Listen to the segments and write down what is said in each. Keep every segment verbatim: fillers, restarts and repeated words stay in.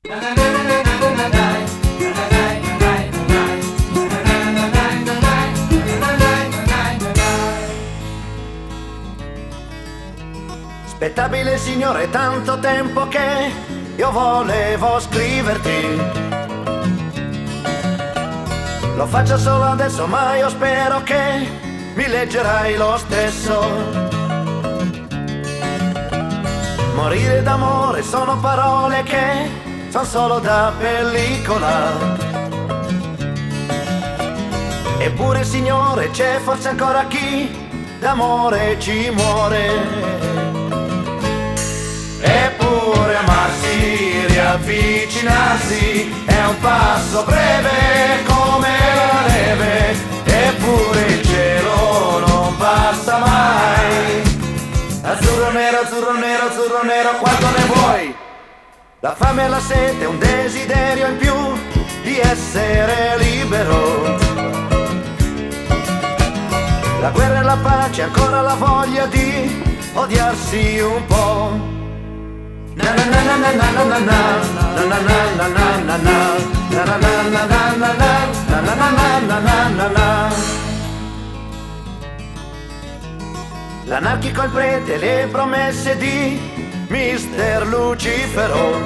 Spettabile signore, tanto tempo che io volevo scriverti. Lo faccio solo adesso, ma io spero che mi leggerai lo stesso. Morire d'amore sono parole che sono solo da pellicola. Eppure signore, c'è forse ancora chi d'amore ci muore. Eppure amarsi, riavvicinarsi è un passo breve come la neve. Eppure il cielo non passa mai. Azzurro nero, azzurro nero, azzurro nero, quanto ne vuoi? La fame e la sete, un desiderio in più di essere libero. La guerra e la pace, ancora la voglia di odiarsi un po'. Na na na na na na na na na na na na na na na na na na na. L'anarchico, il prete, le promesse di mister Lucifero.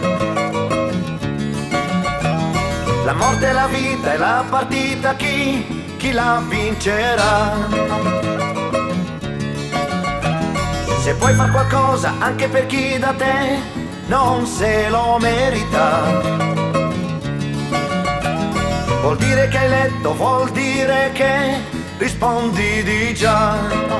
La morte e la vita e la partita, chi, chi la vincerà? Se puoi far qualcosa anche per chi da te non se lo merita, vuol dire che hai letto, vuol dire che rispondi di già.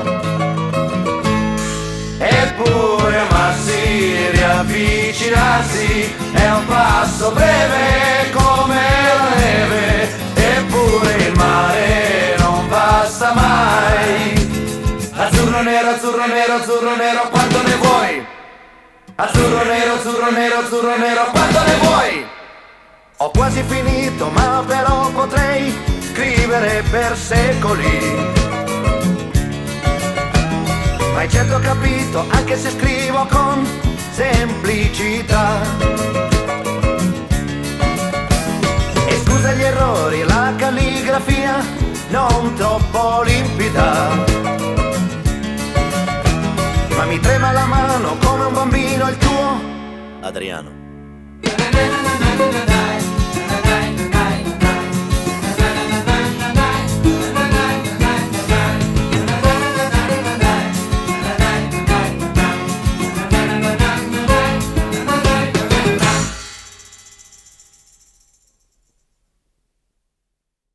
Eppure amarsi, riavvicinarsi è un passo breve come la neve. Eppure il mare non passa mai. Azzurro nero, azzurro nero, azzurro nero, quanto ne vuoi? Azzurro nero, azzurro nero, azzurro nero, quanto ne vuoi? Ho quasi finito, ma però potrei scrivere per secoli. Ma hai certo capito, anche se scrivo con semplicità. E scusa gli errori, la calligrafia non troppo limpida. Ma mi trema la mano come un bambino il tuo Adriano.